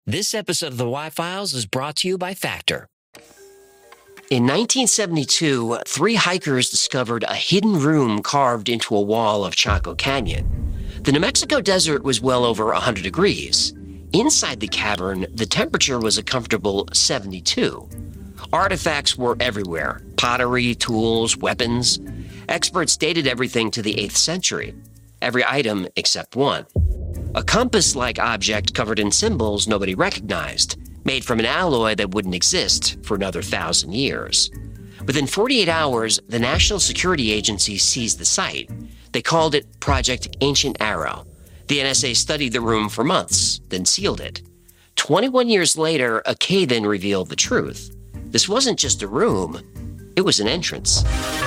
This episode of the Y-Files is brought to you by Factor. In 1972, 3 hikers discovered a hidden room carved into a wall of Chaco Canyon. The New Mexico desert was well over 100 degrees. Inside the cavern, the temperature was a comfortable 72. Artifacts were everywhere: pottery, tools, weapons. Experts dated everything to the 8th century. Every item except one. A compass-like object covered in symbols nobody recognized, made from an alloy that wouldn't exist for another 1,000 years. Within 48 hours, the National Security Agency seized the site. They called it Project Ancient Arrow. The NSA studied the room for months, then sealed it. 21 years later, a cave-in revealed the truth. This wasn't just a room, it was an entrance.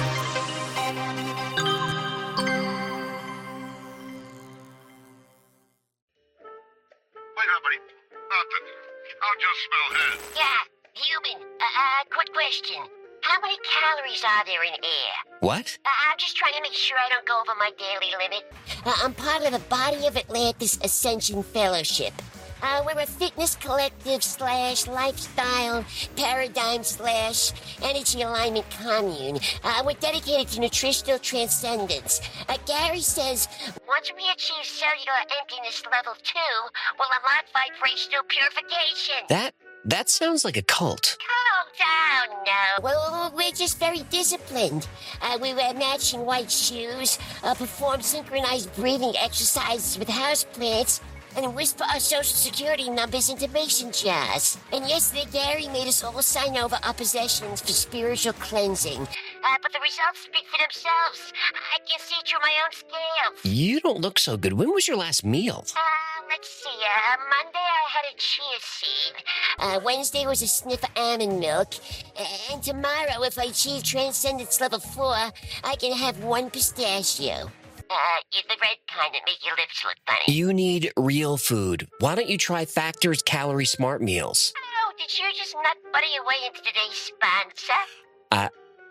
Quick question. How many calories are there in air? What? I'm just trying to make sure I don't go over my daily limit. I'm part of the Body of Atlantis Ascension Fellowship. We're a fitness collective / lifestyle paradigm / energy alignment commune. We're dedicated to nutritional transcendence. Gary says, once we achieve cellular emptiness level 2, we'll unlock vibrational purification. That sounds like a cult. Calm down now. Well, we're just very disciplined. We wear matching white shoes, perform synchronized breathing exercises with houseplants, and whisper our social security numbers into mason jars. And yesterday, Gary made us all sign over our possessions for spiritual cleansing. But the results speak for themselves. I can see through my own scales. You don't look so good. When was your last meal? Let's see. Monday I had a chia seed. Wednesday was a sniff of almond milk. And tomorrow, if I achieve Transcendence Level 4, I can have 1 pistachio. The red kind that make your lips look funny. You need real food. Why don't you try Factor's Calorie Smart Meals? Oh, did you just nut butter your way into today's sponsor?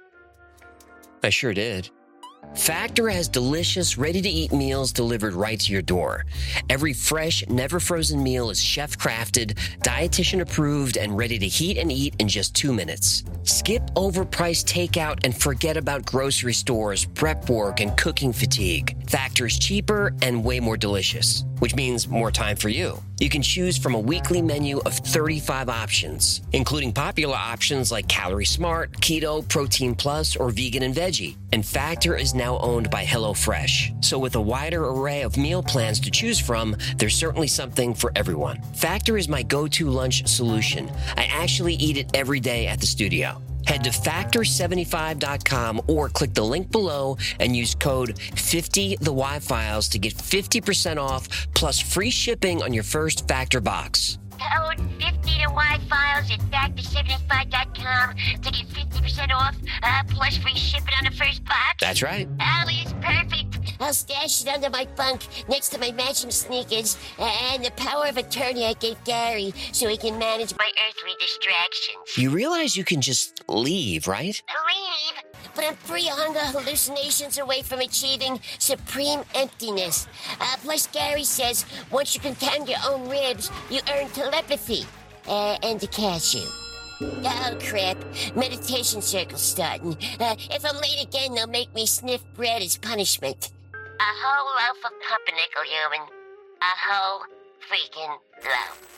I sure did. Factor has delicious, ready-to-eat meals delivered right to your door. Every fresh, never-frozen meal is chef-crafted, dietitian-approved, and ready to heat and eat in just 2 minutes. Skip overpriced takeout and forget about grocery stores, prep work, and cooking fatigue. Factor is cheaper and way more delicious, which means more time for you. You can choose from a weekly menu of 35 options, including popular options like Calorie Smart, Keto, Protein Plus, or Vegan and Veggie. And Factor is now owned by HelloFresh. So with a wider array of meal plans to choose from, there's certainly something for everyone. Factor is my go-to lunch solution. I actually eat it every day at the studio. Head to Factor75.com or click the link below and use code 50TheY-Files to get 50% off plus free shipping on your first Factor box. Code 50TheY-Files at Factor75.com to get 50% off plus free shipping on the first box. That's right. Oh, it's perfect. I'll stash it under my bunk next to my matching sneakers and the power of attorney I gave Gary so he can manage my earthly distractions. You realize you can just leave, right? Leave? But I'm 3 hunger hallucinations away from achieving supreme emptiness. Plus, Gary says once you confound your own ribs, you earn telepathy and a cashew. Oh, crap. Meditation circle's starting. If I'm late again, they'll make me sniff bread as punishment. A whole loaf of pumpernickel, human. A whole freaking loaf.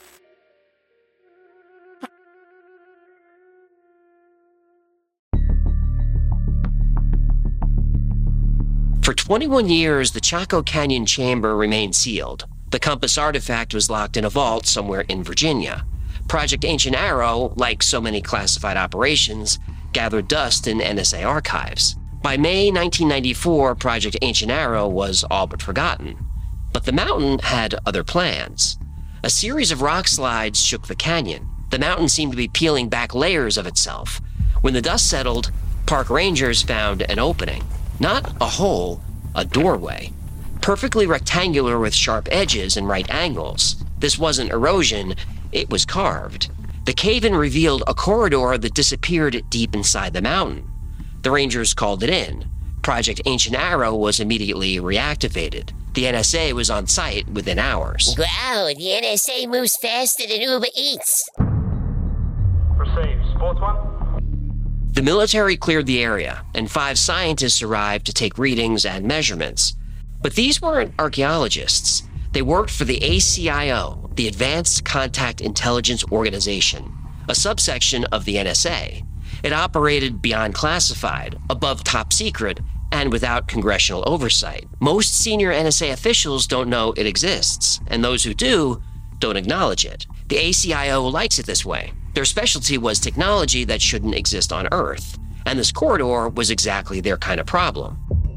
For 21 years, the Chaco Canyon chamber remained sealed. The compass artifact was locked in a vault somewhere in Virginia. Project Ancient Arrow, like so many classified operations, gathered dust in NSA archives. By May 1994, Project Ancient Arrow was all but forgotten. But the mountain had other plans. A series of rock slides shook the canyon. The mountain seemed to be peeling back layers of itself. When the dust settled, park rangers found an opening. Not a hole, a doorway. Perfectly rectangular with sharp edges and right angles. This wasn't erosion, it was carved. The cave-in revealed a corridor that disappeared deep inside the mountain. The Rangers called it in. Project Ancient Arrow was immediately reactivated. The NSA was on site within hours. Wow, the NSA moves faster than Uber Eats. Received. Fourth one. The military cleared the area, and 5 scientists arrived to take readings and measurements. But these weren't archaeologists. They worked for the ACIO, the Advanced Contact Intelligence Organization, a subsection of the NSA. It operated beyond classified, above top secret, and without congressional oversight. Most senior NSA officials don't know it exists, and those who do don't acknowledge it. The ACIO likes it this way. Their specialty was technology that shouldn't exist on Earth, and this corridor was exactly their kind of problem.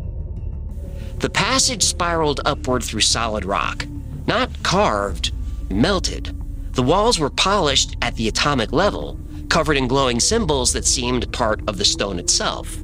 The passage spiraled upward through solid rock, not carved, melted. The walls were polished at the atomic level, covered in glowing symbols that seemed part of the stone itself.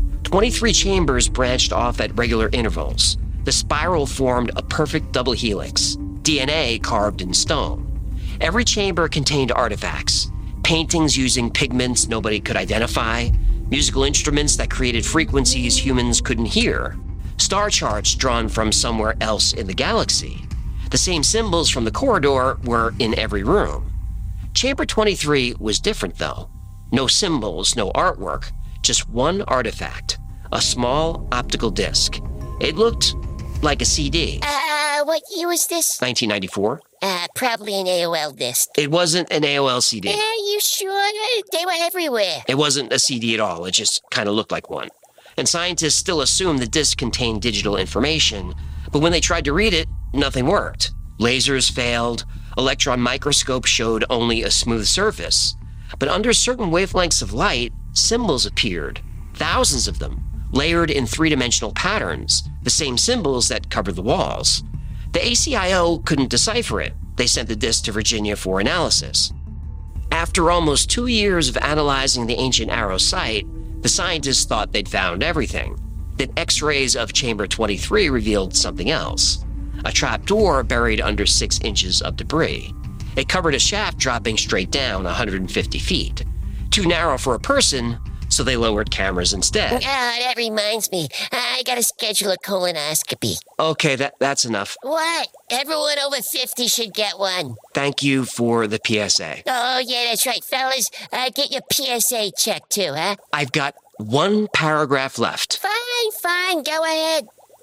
23 chambers branched off at regular intervals. The spiral formed a perfect double helix, DNA carved in stone. Every chamber contained artifacts, paintings using pigments nobody could identify, musical instruments that created frequencies humans couldn't hear, star charts drawn from somewhere else in the galaxy. The same symbols from the corridor were in every room. Chamber 23 was different, though. No symbols, no artwork, just one artifact, a small optical disc. It looked like a CD. What year was this? 1994. Probably an AOL disc. It wasn't an AOL CD. You sure? They were everywhere. It wasn't a CD at all. It just kind of looked like one. And scientists still assumed the disc contained digital information, but when they tried to read it, nothing worked. Lasers failed. Electron microscopes showed only a smooth surface. But under certain wavelengths of light, symbols appeared. Thousands of them, layered in 3-dimensional patterns, the same symbols that covered the walls. The ACIO couldn't decipher it. They sent the disc to Virginia for analysis. After almost 2 years of analyzing the ancient Arrow site, the scientists thought they'd found everything. Then X-rays of Chamber 23 revealed something else. A trapdoor buried under 6 inches of debris. It covered a shaft dropping straight down 150 feet. Too narrow for a person, so they lowered cameras instead. That reminds me. I gotta schedule a colonoscopy. Okay, that's enough. What? Everyone over 50 should get one. Thank you for the PSA. Oh, yeah, that's right, fellas. Get your PSA checked, too, huh? I've got 1 paragraph left. Fine, go ahead.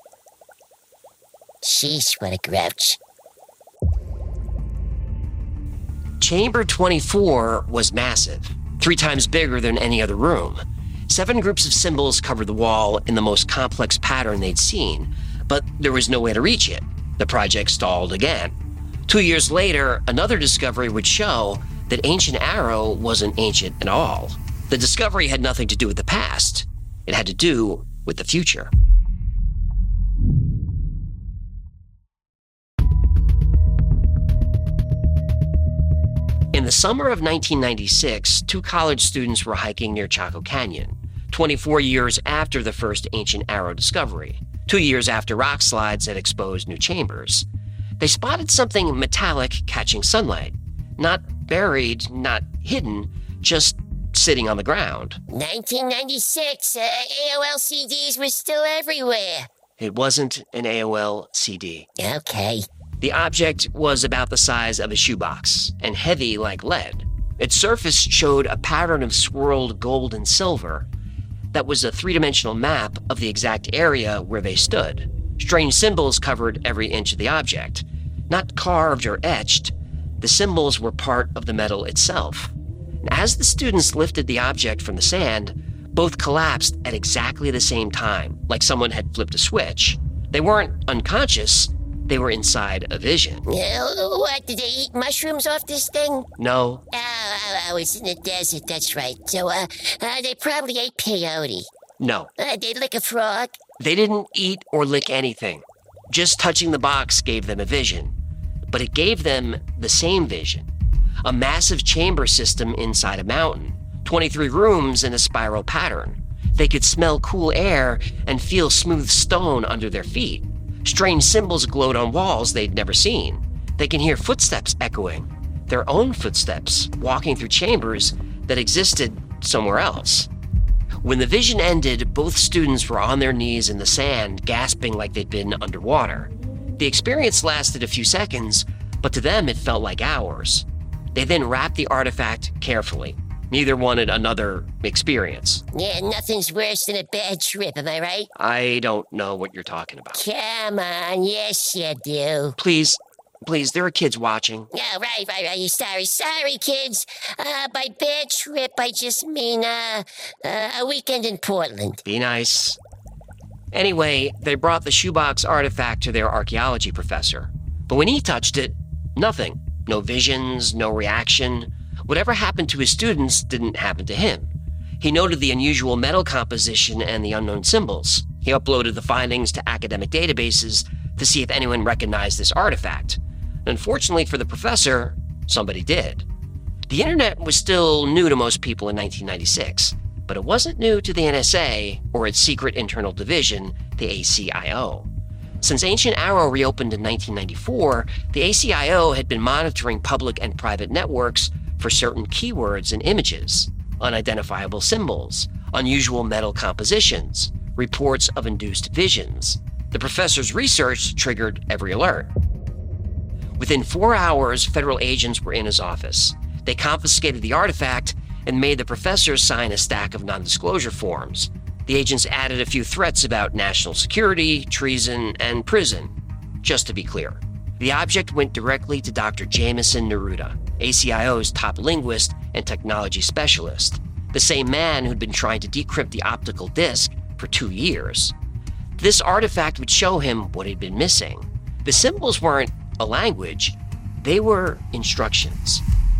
Sheesh, what a grouch. Chamber 24 was massive, 3 times bigger than any other room. 7 groups of symbols covered the wall in the most complex pattern they'd seen, but there was no way to reach it. The project stalled again. 2 years later, another discovery would show that Ancient Arrow wasn't ancient at all. The discovery had nothing to do with the past. It had to do with the future. In the summer of 1996, 2 college students were hiking near Chaco Canyon, 24 years after the first Ancient Arrow discovery, 2 years after rock slides had exposed new chambers. They spotted something metallic catching sunlight. Not buried, not hidden, just sitting on the ground. 1996, AOL CDs were still everywhere. It wasn't an AOL CD. Okay. The object was about the size of a shoebox and heavy like lead. Its surface showed a pattern of swirled gold and silver that was a 3-dimensional map of the exact area where they stood. Strange symbols covered every inch of the object. Not carved or etched, the symbols were part of the metal itself. And as the students lifted the object from the sand, both collapsed at exactly the same time, like someone had flipped a switch. They weren't unconscious. They were inside a vision. What, did they eat mushrooms off this thing? No. I was in the desert, that's right. So, they probably ate peyote. No. They lick a frog? They didn't eat or lick anything. Just touching the box gave them a vision. But it gave them the same vision. A massive chamber system inside a mountain. 23 rooms in a spiral pattern. They could smell cool air and feel smooth stone under their feet. Strange symbols glowed on walls they'd never seen. They can hear footsteps echoing, their own footsteps walking through chambers that existed somewhere else. When the vision ended, both students were on their knees in the sand, gasping like they'd been underwater. The experience lasted a few seconds, but to them it felt like hours. They then wrapped the artifact carefully. Neither wanted another experience. Yeah, nothing's worse than a bad trip, am I right? I don't know what you're talking about. Come on, yes you do. Please, there are kids watching. Yeah, right. Sorry, kids. By bad trip, I just mean, a weekend in Portland. Be nice. Anyway, they brought the shoebox artifact to their archaeology professor. But when he touched it, nothing. No visions, no reaction. Whatever happened to his students didn't happen to him. He noted the unusual metal composition and the unknown symbols. He uploaded the findings to academic databases to see if anyone recognized this artifact. Unfortunately for the professor, somebody did. The internet was still new to most people in 1996, but it wasn't new to the NSA or its secret internal division, the ACIO. Since Ancient Arrow reopened in 1994, the ACIO had been monitoring public and private networks for certain keywords and images, unidentifiable symbols, unusual metal compositions, reports of induced visions. The professor's research triggered every alert. Within 4 hours, federal agents were in his office. They confiscated the artifact and made the professor sign a stack of non-disclosure forms. The agents added a few threats about national security, treason, and prison. Just to be clear, the object went directly to Dr. Jameson Neruda, ACIO's top linguist and technology specialist, the same man who'd been trying to decrypt the optical disc for 2 years. This artifact would show him what had been missing. The symbols weren't a language, they were instructions.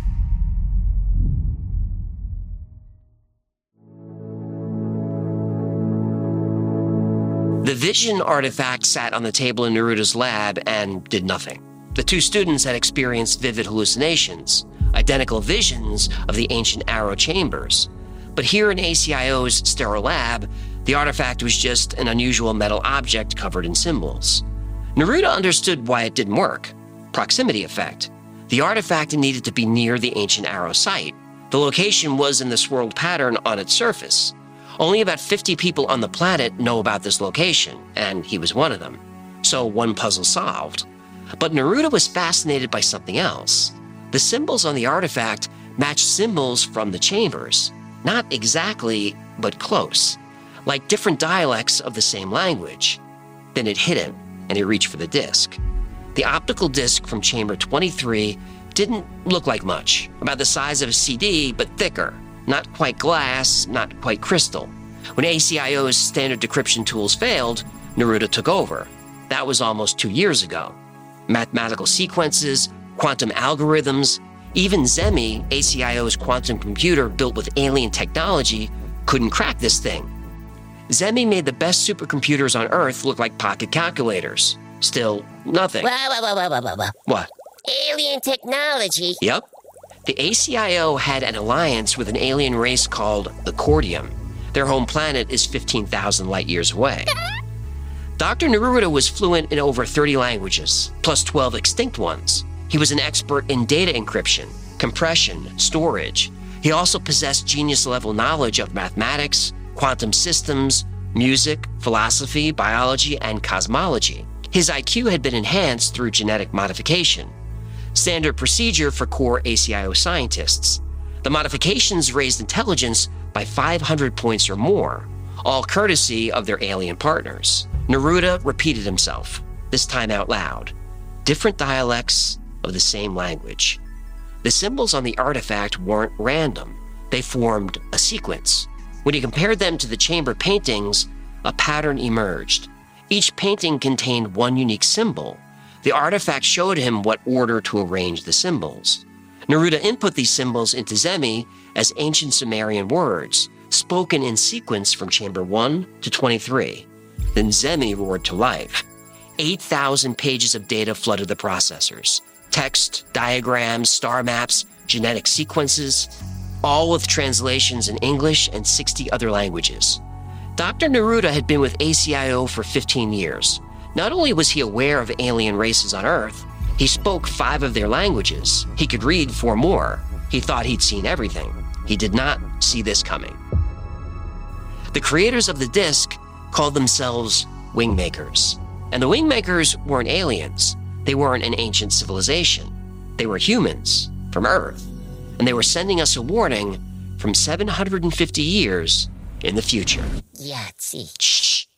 The vision artifact sat on the table in Neruda's lab and did nothing. The two students had experienced vivid hallucinations, identical visions of the ancient Arrow chambers. But here in ACIO's sterile lab, the artifact was just an unusual metal object covered in symbols. Neruda understood why it didn't work. Proximity effect. The artifact needed to be near the ancient Arrow site. The location was in the swirled pattern on its surface. Only about 50 people on the planet know about this location, and he was one of them. So one puzzle solved. But Neruda was fascinated by something else. The symbols on the artifact matched symbols from the chambers. Not exactly, but close. Like different dialects of the same language. Then it hit him, and he reached for the disc. The optical disc from chamber 23 didn't look like much. About the size of a CD, but thicker. Not quite glass, not quite crystal. When ACIO's standard decryption tools failed, Neruda took over. That was almost 2 years ago. Mathematical sequences, quantum algorithms, even Zemi, ACIO's quantum computer built with alien technology, couldn't crack this thing. Zemi made the best supercomputers on Earth look like pocket calculators. Still, nothing. Whoa. What? Alien technology? Yep. The ACIO had an alliance with an alien race called the Cordium. Their home planet is 15,000 light years away. Dr. Neruda was fluent in over 30 languages, plus 12 extinct ones. He was an expert in data encryption, compression, storage. He also possessed genius-level knowledge of mathematics, quantum systems, music, philosophy, biology, and cosmology. His IQ had been enhanced through genetic modification, standard procedure for core ACIO scientists. The modifications raised intelligence by 500 points or more, all courtesy of their alien partners. Neruda repeated himself, this time out loud. Different dialects of the same language. The symbols on the artifact weren't random. They formed a sequence. When he compared them to the chamber paintings, a pattern emerged. Each painting contained one unique symbol. The artifact showed him what order to arrange the symbols. Neruda input these symbols into Zemi as ancient Sumerian words, spoken in sequence from chamber 1 to 23. Then Zemi roared to life. 8,000 pages of data flooded the processors. Text, diagrams, star maps, genetic sequences, all with translations in English and 60 other languages. Dr. Neruda had been with ACIO for 15 years. Not only was he aware of alien races on Earth, he spoke 5 of their languages. He could read 4 more. He thought he'd seen everything. He did not see this coming. The creators of the disc called themselves Wingmakers. And the Wingmakers weren't aliens. They weren't an ancient civilization. They were humans from Earth. And they were sending us a warning from 750 years in the future. Yahtzee. Shh.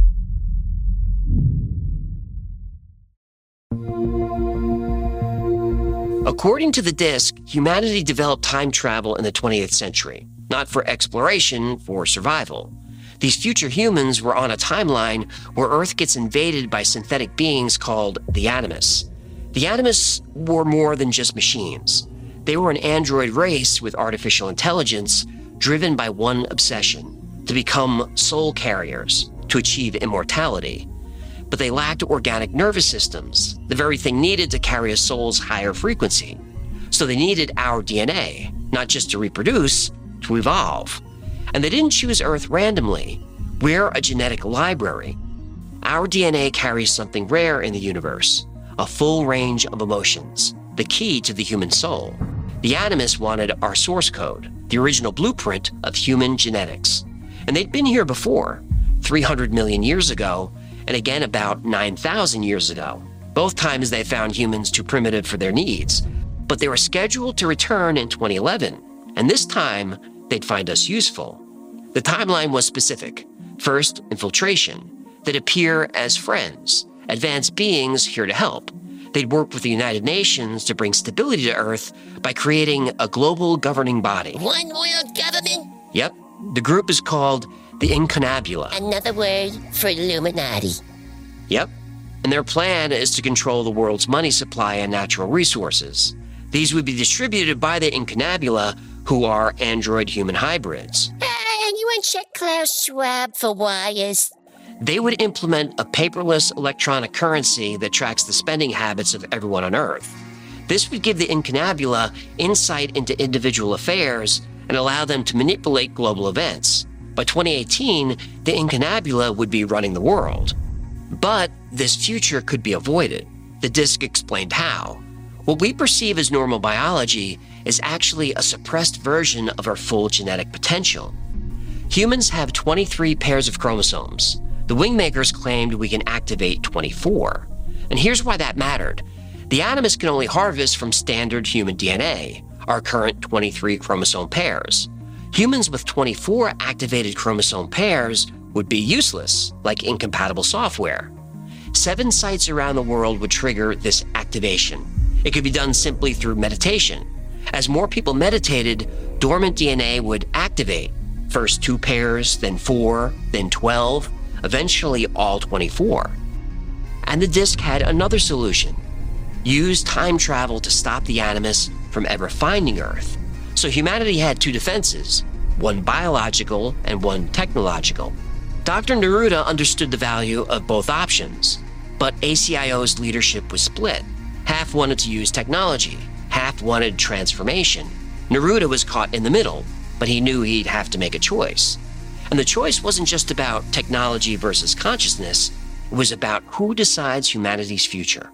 According to the disc, humanity developed time travel in the 20th century, not for exploration, for survival. These future humans were on a timeline where Earth gets invaded by synthetic beings called the Animus. The Animus were more than just machines. They were an android race with artificial intelligence driven by one obsession: to become soul carriers, to achieve immortality. But they lacked organic nervous systems, the very thing needed to carry a soul's higher frequency. So they needed our DNA, not just to reproduce, to evolve. And they didn't choose Earth randomly. We're a genetic library. Our DNA carries something rare in the universe, a full range of emotions, the key to the human soul. The Animus wanted our source code, the original blueprint of human genetics. And they'd been here before, 300 million years ago, and again about 9,000 years ago. Both times they found humans too primitive for their needs, but they were scheduled to return in 2011, and this time they'd find us useful. The timeline was specific. First, infiltration. They'd appear as friends, advanced beings here to help. They'd work with the United Nations to bring stability to Earth by creating a global governing body. One world government? Yep. The group is called the Incunabula. Another word for Illuminati. Yep. And their plan is to control the world's money supply and natural resources. These would be distributed by the Incunabula, who are android-human hybrids. Anyone check Klaus Schwab for wires? They would implement a paperless electronic currency that tracks the spending habits of everyone on Earth. This would give the Incunabula insight into individual affairs and allow them to manipulate global events. By 2018, the Incunabula would be running the world. But this future could be avoided. The disc explained how. What we perceive as normal biology is actually a suppressed version of our full genetic potential. Humans have 23 pairs of chromosomes. The Wingmakers claimed we can activate 24. And here's why that mattered. The Animus can only harvest from standard human DNA, our current 23 chromosome pairs. Humans with 24 activated chromosome pairs would be useless, like incompatible software. 7 sites around the world would trigger this activation. It could be done simply through meditation. As more people meditated, dormant DNA would activate. First 2 pairs, then 4, then 12, eventually all 24. And the disc had another solution. Use time travel to stop the Animus from ever finding Earth. So humanity had 2 defenses, one biological and one technological. Dr. Neruda understood the value of both options, but ACIO's leadership was split. Half wanted to use technology, half wanted transformation. Neruda was caught in the middle, but he knew he'd have to make a choice. And the choice wasn't just about technology versus consciousness, it was about who decides humanity's future.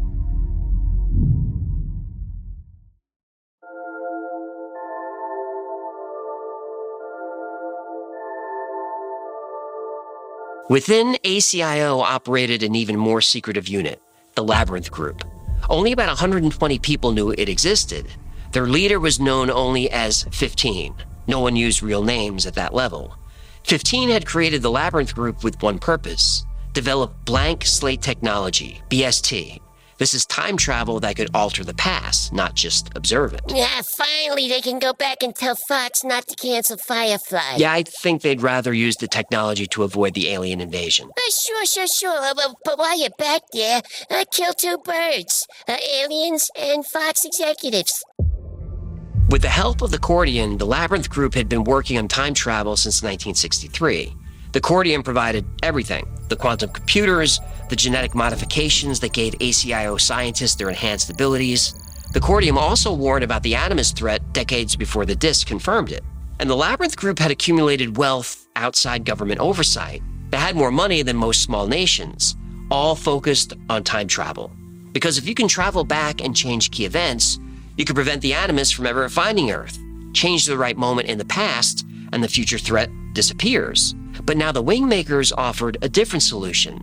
Within ACIO operated an even more secretive unit, the Labyrinth Group. Only about 120 people knew it existed. Their leader was known only as 15. No one used real names at that level. 15 had created the Labyrinth Group with one purpose: develop blank slate technology, BST. This is time travel that could alter the past, not just observe it. Yeah, finally they can go back and tell Fox not to cancel Firefly. Yeah, I think they'd rather use the technology to avoid the alien invasion. Sure. But while you're back there, kill 2 birds. Aliens and Fox executives. With the help of the Cordian, the Labyrinth Group had been working on time travel since 1963. The Cordian provided everything: the quantum computers, the genetic modifications that gave ACIO scientists their enhanced abilities. The Cordium also warned about the Animus threat decades before the disc confirmed it. And the Labyrinth Group had accumulated wealth outside government oversight. They had more money than most small nations, all focused on time travel. Because if you can travel back and change key events, you can prevent the Animus from ever finding Earth, change the right moment in the past, and the future threat disappears. But now the Wingmakers offered a different solution: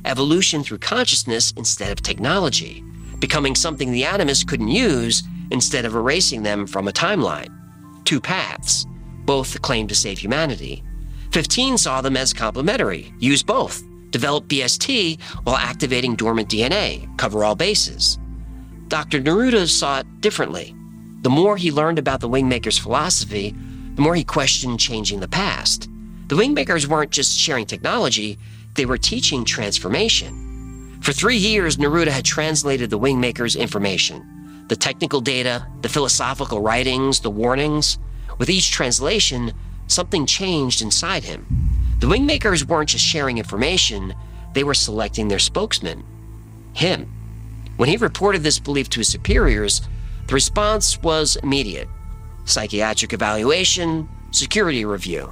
evolution through consciousness instead of technology, becoming something the Animists couldn't use instead of erasing them from a timeline. Two paths. Both claimed to save humanity. 15 saw them as complementary. Use both. Develop BST while activating dormant DNA. Cover all bases. Dr. Neruda saw it differently. The more he learned about the Wingmakers' philosophy, the more he questioned changing the past. The Wingmakers weren't just sharing technology, they were teaching transformation. For 3 years, Neruda had translated the Wingmakers' information, the technical data, the philosophical writings, the warnings. With each translation, something changed inside him. The Wingmakers weren't just sharing information, they were selecting their spokesman, him. When he reported this belief to his superiors, the response was immediate. Psychiatric evaluation, security review.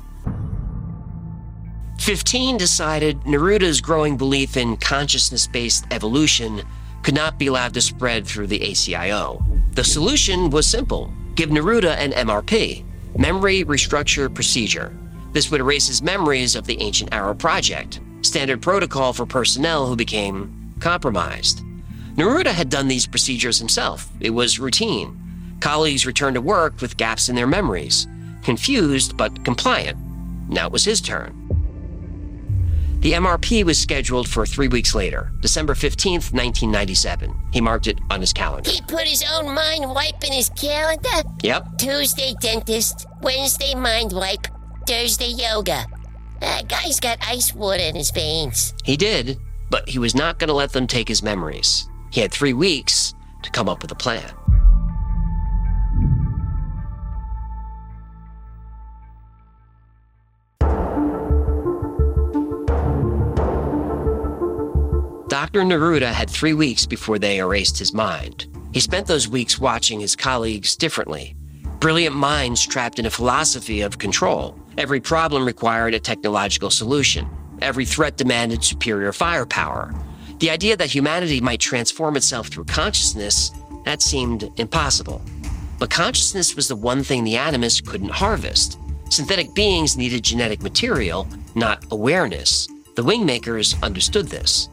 15 decided Neruda's growing belief in consciousness-based evolution could not be allowed to spread through the ACIO. The solution was simple. Give Neruda an MRP, Memory Restructure Procedure. This would erase his memories of the Ancient Arrow Project, standard protocol for personnel who became compromised. Neruda had done these procedures himself. It was routine. Colleagues returned to work with gaps in their memories, confused but compliant. Now it was his turn. The MRP was scheduled for 3 weeks later, December 15th, 1997. He marked it on his calendar. He put his own mind wipe in his calendar? Yep. Tuesday, dentist. Wednesday, mind wipe. Thursday, yoga. That guy's got ice water in his veins. He did, but he was not going to let them take his memories. He had 3 weeks to come up with a plan. Dr. Neruda had 3 weeks before they erased his mind. He spent those weeks watching his colleagues differently. Brilliant minds trapped in a philosophy of control. Every problem required a technological solution. Every threat demanded superior firepower. The idea that humanity might transform itself through consciousness, that seemed impossible. But consciousness was the one thing the Animists couldn't harvest. Synthetic beings needed genetic material, not awareness. The Wingmakers understood this.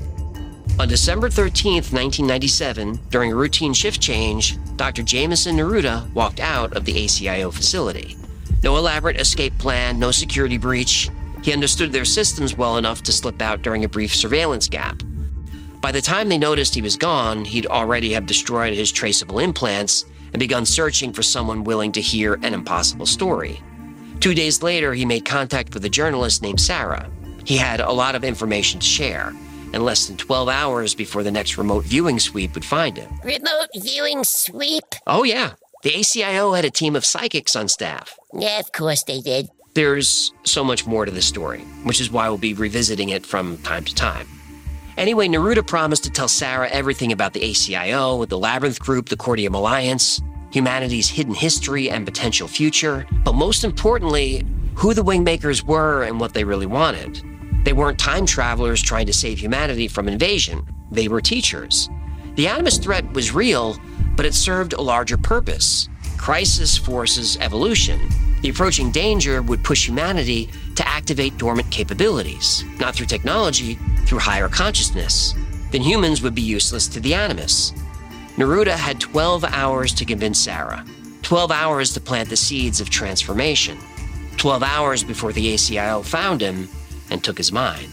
On December 13th, 1997, during a routine shift change, Dr. Jameson Neruda walked out of the ACIO facility. No elaborate escape plan, no security breach. He understood their systems well enough to slip out during a brief surveillance gap. By the time they noticed he was gone, he'd already have destroyed his traceable implants and begun searching for someone willing to hear an impossible story. 2 days later, he made contact with a journalist named Sarah. He had a lot of information to share, and less than 12 hours before the next remote viewing sweep would find him. Remote viewing sweep? Oh, yeah. The ACIO had a team of psychics on staff. Yeah, of course they did. There's so much more to this story, which is why we'll be revisiting it from time to time. Anyway, Neruda promised to tell Sarah everything about the ACIO, the Labyrinth Group, the Cordium Alliance, humanity's hidden history and potential future, but most importantly, who the Wingmakers were and what they really wanted. They weren't time travelers trying to save humanity from invasion. They were teachers. The Animist threat was real, but it served a larger purpose. Crisis forces evolution. The approaching danger would push humanity to activate dormant capabilities, not through technology, through higher consciousness. Then humans would be useless to the Animists. Neruda had 12 hours to convince Sarah, 12 hours to plant the seeds of transformation, 12 hours before the ACIO found him and took his mind.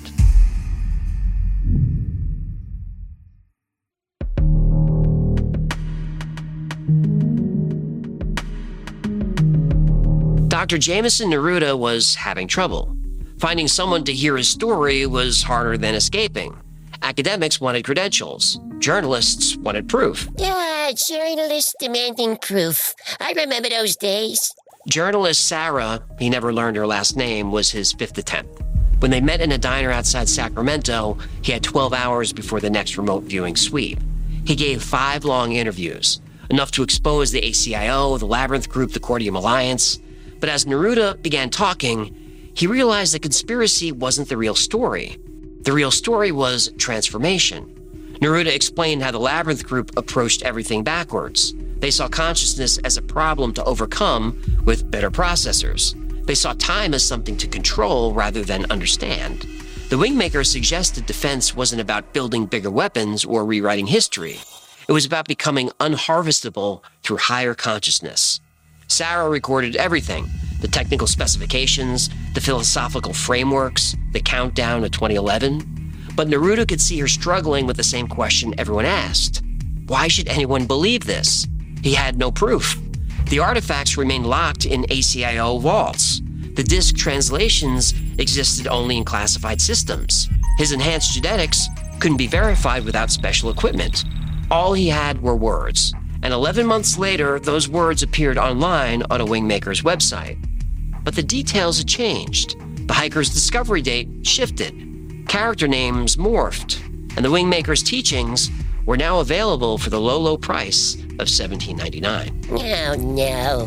Dr. Jameson Neruda was having trouble. Finding someone to hear his story was harder than escaping. Academics wanted credentials. Journalists wanted proof. Yeah, journalists demanding proof. I remember those days. Journalist Sarah, he never learned her last name, was his fifth attempt. When they met in a diner outside Sacramento, he had 12 hours before the next remote viewing sweep. He gave 5 long interviews, enough to expose the ACIO, the Labyrinth Group, the Cordium Alliance. But as Neruda began talking, he realized the conspiracy wasn't the real story. The real story was transformation. Neruda explained how the Labyrinth Group approached everything backwards. They saw consciousness as a problem to overcome with better processors. They saw time as something to control rather than understand. The Wingmaker suggested defense wasn't about building bigger weapons or rewriting history. It was about becoming unharvestable through higher consciousness. Sarah recorded everything: the technical specifications, the philosophical frameworks, the countdown to 2011. But Neruda could see her struggling with the same question everyone asked. Why should anyone believe this? He had no proof. The artifacts remained locked in ACIO vaults. The disk translations existed only in classified systems. His enhanced genetics couldn't be verified without special equipment. All he had were words, and 11 months later, those words appeared online on a Wingmaker's website. But the details had changed. The hiker's discovery date shifted. Character names morphed, and the Wingmaker's teachings were now available for the low price of $17.99. Oh, no.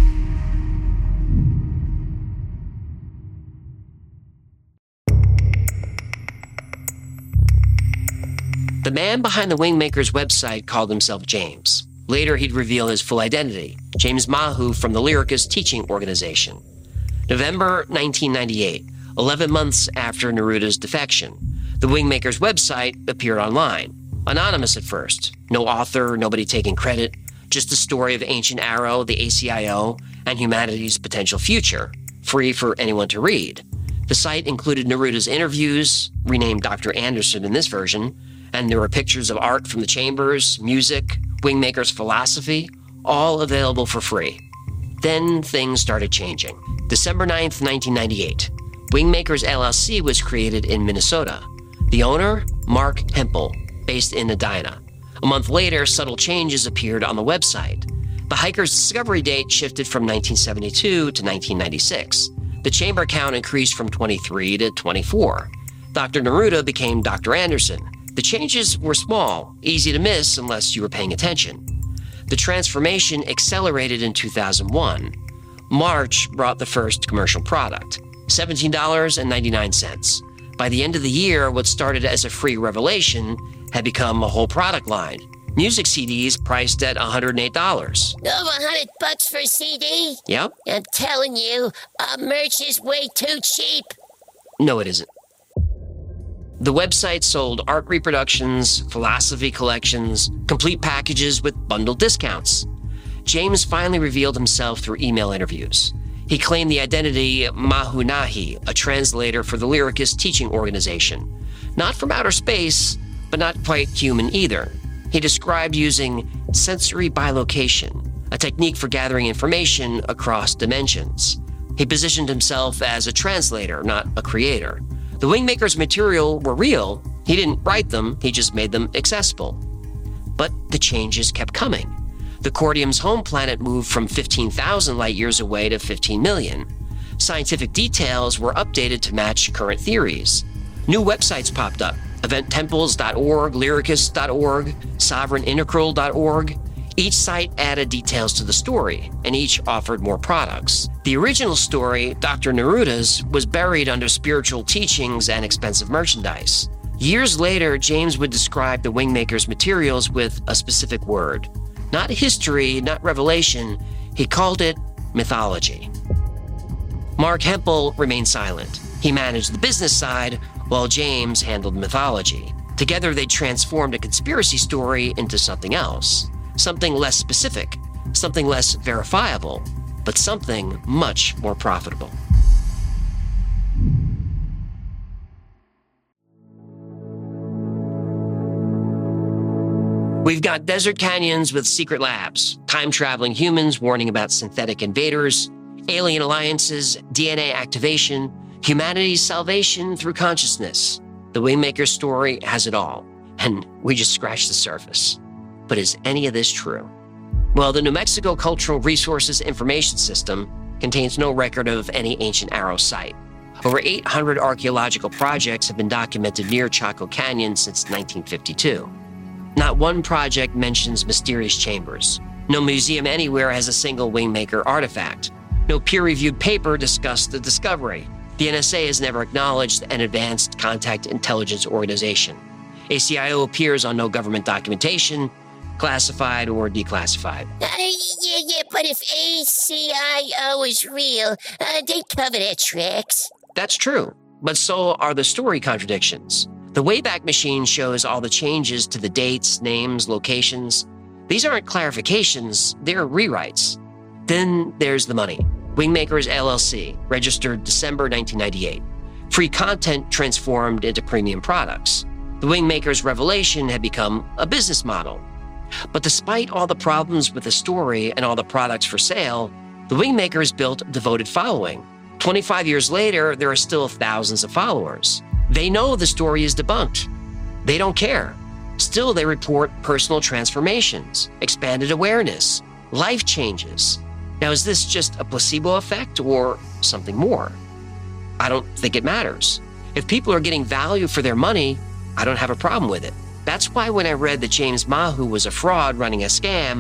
The man behind the Wingmaker's website called himself James. Later, he'd reveal his full identity, James Mahu from the Lyricus Teaching Organization. November 1998, 11 months after Neruda's defection, the Wingmaker's website appeared online. Anonymous at first. No author, nobody taking credit. Just the story of Ancient Arrow, the ACIO, and humanity's potential future. Free for anyone to read. The site included Neruda's interviews, renamed Dr. Anderson in this version, and there were pictures of art from the chambers, music, Wingmaker's philosophy, all available for free. Then things started changing. December 9th, 1998. Wingmakers LLC was created in Minnesota. The owner, Mark Hempel, based in Edina. A month later, subtle changes appeared on the website. The hiker's discovery date shifted from 1972 to 1996. The chamber count increased from 23 to 24. Dr. Neruda became Dr. Anderson. The changes were small, easy to miss unless you were paying attention. The transformation accelerated in 2001. March brought the first commercial product, $17.99. By the end of the year, what started as a free revelation had become a whole product line. Music CDs priced at $108. Over $100 for a CD? Yep. I'm telling you, our merch is way too cheap. No, it isn't. The website sold art reproductions, philosophy collections, complete packages with bundled discounts. James finally revealed himself through email interviews. He claimed the identity Mahu Nahi, a translator for the Lyricus Teaching Organization. Not from outer space, but not quite human either. He described using sensory bilocation, a technique for gathering information across dimensions. He positioned himself as a translator, not a creator. The Wingmaker's material were real. He didn't write them, he just made them accessible. But the changes kept coming. The Cordium's home planet moved from 15,000 light-years away to 15 million. Scientific details were updated to match current theories. New websites popped up: eventtemples.org, lyricus.org, sovereigntintegral.org. Each site added details to the story, and each offered more products. The original story, Dr. Neruda's, was buried under spiritual teachings and expensive merchandise. Years later, James would describe the Wingmaker's materials with a specific word. Not history, not revelation, he called it mythology. Mark Hempel remained silent. He managed the business side, while James handled mythology. Together, they transformed a conspiracy story into something else. Something less specific, something less verifiable, but something much more profitable. We've got desert canyons with secret labs, time-traveling humans warning about synthetic invaders, alien alliances, DNA activation, humanity's salvation through consciousness. The Wingmaker story has it all, and we just scratched the surface. But is any of this true? Well, the New Mexico Cultural Resources Information System contains no record of any ancient Arrow site. Over 800 archaeological projects have been documented near Chaco Canyon since 1952. Not one project mentions mysterious chambers. No museum anywhere has a single Wingmaker artifact. No peer-reviewed paper discussed the discovery. The NSA has never acknowledged an advanced contact intelligence organization. ACIO appears on no government documentation, classified or declassified. Yeah, but if ACIO is real, they cover their tracks. That's true, but so are the story contradictions. The Wayback Machine shows all the changes to the dates, names, locations. These aren't clarifications, they're rewrites. Then there's the money. Wingmakers LLC, registered December 1998. Free content transformed into premium products. The Wingmakers revelation had become a business model. But despite all the problems with the story and all the products for sale, the Wingmakers built a devoted following. 25 years later, there are still thousands of followers. They know the story is debunked. They don't care. Still, they report personal transformations, expanded awareness, life changes. Now, is this just a placebo effect or something more? I don't think it matters. If people are getting value for their money, I don't have a problem with it. That's why when I read that James Mahu was a fraud running a scam,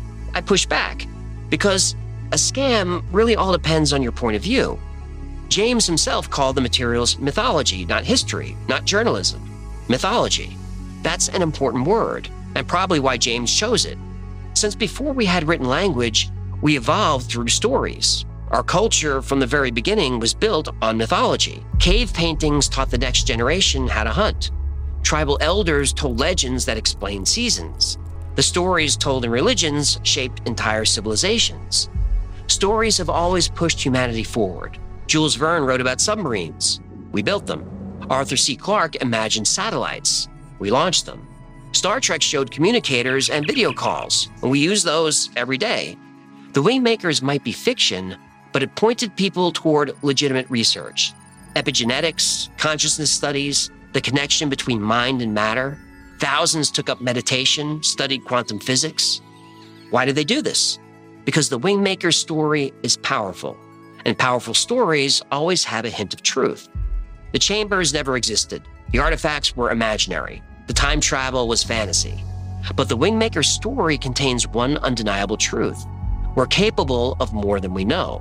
I pushed back. Because a scam really all depends on your point of view. James himself called the materials mythology, not history, not journalism. Mythology. That's an important word, and probably why James chose it. Since before we had written language, we evolved through stories. Our culture from the very beginning was built on mythology. Cave paintings taught the next generation how to hunt. Tribal elders told legends that explained seasons. The stories told in religions shaped entire civilizations. Stories have always pushed humanity forward. Jules Verne wrote about submarines. We built them. Arthur C. Clarke imagined satellites. We launched them. Star Trek showed communicators and video calls, and we use those every day. The Wingmakers might be fiction, but it pointed people toward legitimate research. Epigenetics, consciousness studies, the connection between mind and matter. Thousands took up meditation, studied quantum physics. Why did they do this? Because the Wingmaker's story is powerful, and powerful stories always have a hint of truth. The chambers never existed. The artifacts were imaginary. The time travel was fantasy. But the Wingmaker's story contains one undeniable truth. We're capable of more than we know.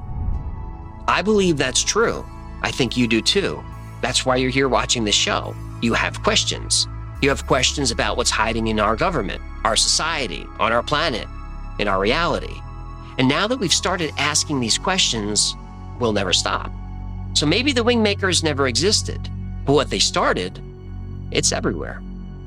I believe that's true. I think you do too. That's why you're here watching this show. You have questions. You have questions about what's hiding in our government, our society, on our planet, in our reality. And now that we've started asking these questions, we'll never stop. So maybe the Wingmakers never existed, but what they started, it's everywhere.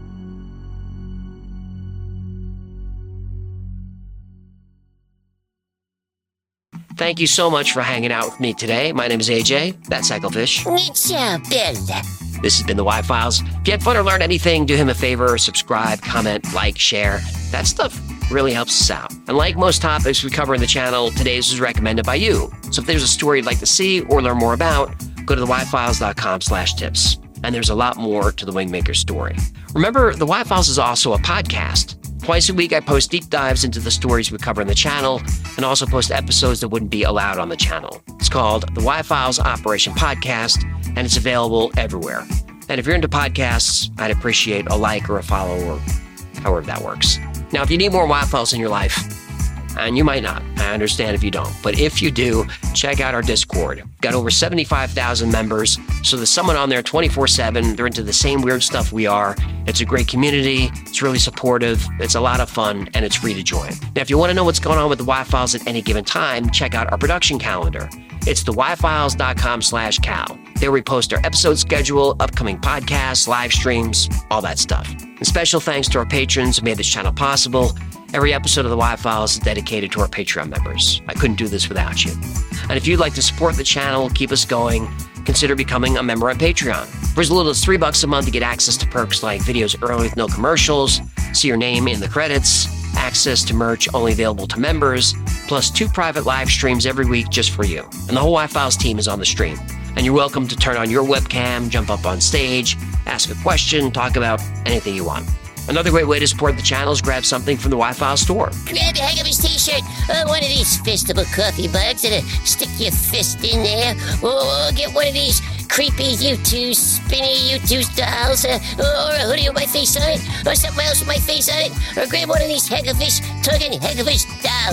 Thank you so much for hanging out with me today. My name is AJ. That's Cyclefish. Ciao, Bella. This has been the Y-Files. If you had fun or learned anything, do him a favor, subscribe, comment, like, share. That stuff really helps us out. And like most topics we cover in the channel, today's was recommended by you. So if there's a story you'd like to see or learn more about, go to theyfiles.com/tips. And there's a lot more to the Wingmaker story. Remember, the Y-Files is also a podcast. Twice a week, I post deep dives into the stories we cover in the channel and also post episodes that wouldn't be allowed on the channel. It's called the Y-Files Operation Podcast, and it's available everywhere. And if you're into podcasts, I'd appreciate a like or a follow or however that works. Now, if you need more Y-Files in your life, and you might not, I understand if you don't, but if you do, check out our Discord. Got over 75,000 members, so there's someone on there 24/7. They're into the same weird stuff we are. It's a great community. It's really supportive. It's a lot of fun, and it's free to join. Now, if you want to know what's going on with the Y-Files at any given time, check out our production calendar. It's theyfiles.com/cal. There we post our episode schedule, upcoming podcasts, live streams, all that stuff. And special thanks to our patrons who made this channel possible. Every episode of the Y-Files is dedicated to our Patreon members. I couldn't do this without you. And if you'd like to support the channel, keep us going, consider becoming a member on Patreon. For as little as $3 a month, you get access to perks like videos early with no commercials, see your name in the credits, access to merch only available to members, plus 2 private live streams every week just for you. And the whole Y-Files team is on the stream. And you're welcome to turn on your webcam, jump up on stage, ask a question, talk about anything you want. Another great way to support the channel is grab something from the Y-Files store. Grab a hang of his t-shirt, one of these fistable coffee mugs, and stick your fist in there. Or get one of these creepy U2, spinny U2 dolls, or a hoodie with my face on it, or something else with my face on it, or grab one of these Heckafish, tugging Heckafish doll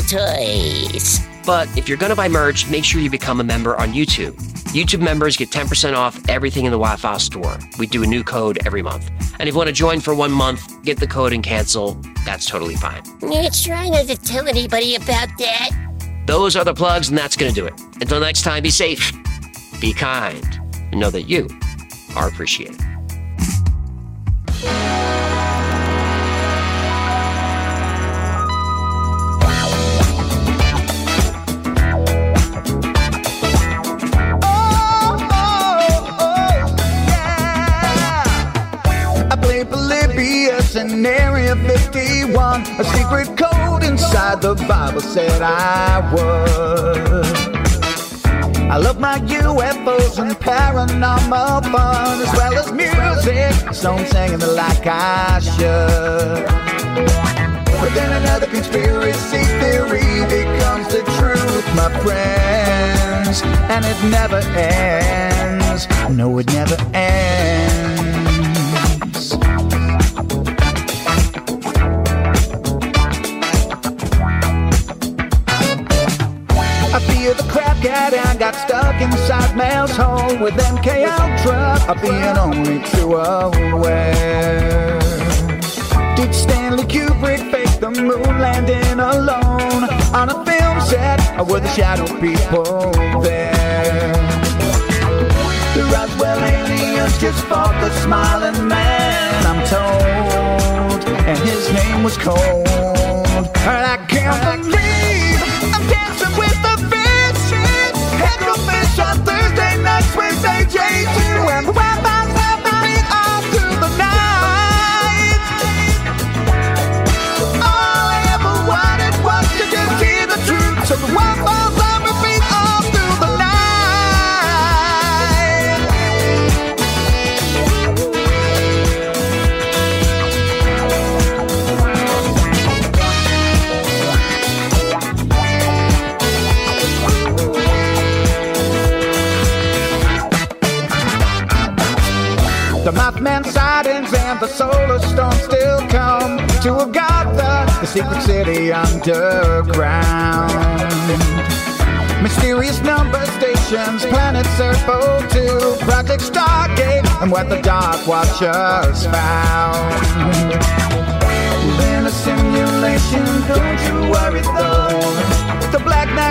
toys. But if you're going to buy merch, make sure you become a member on YouTube. YouTube members get 10% off everything in the Y-Files store. We do a new code every month. And if you want to join for 1 month, get the code and cancel. That's totally fine. Yeah, try not to tell anybody about that. Those are the plugs, and that's going to do it. Until next time, be safe, be kind, and know that you are appreciated. In Area 51, a secret code inside the Bible said I would. I love my UFOs and paranormal fun, as well as music, so I'm singing it like I should. But then another conspiracy theory becomes the truth, my friends, and it never ends. No, it never ends. I feel the crap got stuck inside Mel's hole with MK Ultra of being only too aware. Did Stanley Kubrick fake the moon landing alone on a film set, or were the shadow people there? The Roswell aliens just fought the smiling man, I'm told, and his name was Cold. And I can't believe I'm dancing with the fish. Headrofish on Thursday nights with AJ2, and the Wi-Fi's have me all through the night. All I ever wanted was to just hear the truth, so the Wi-Fi's have me all through the night. The Mothman sightings and the solar storm still come to Agatha, the secret city underground. Mysterious number stations, planet Serpo 2, Project Stargate, and what the Dark Watchers found. In a simulation, don't you worry though. The Black Knight